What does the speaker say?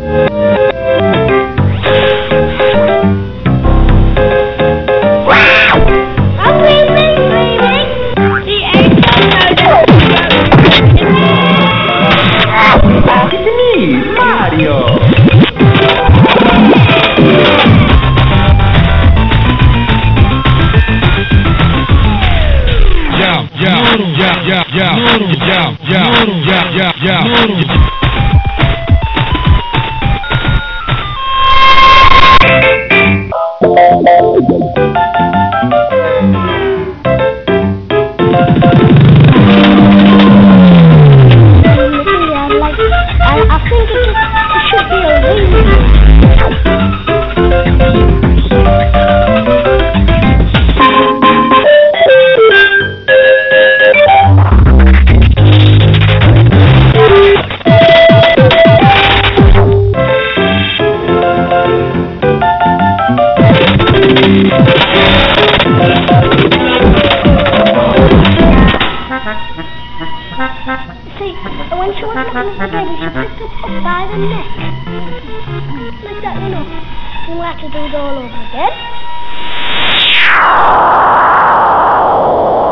See, when she wants to come together, she picks us up by the neck. Like that, you know. And we'll have to do it all over again.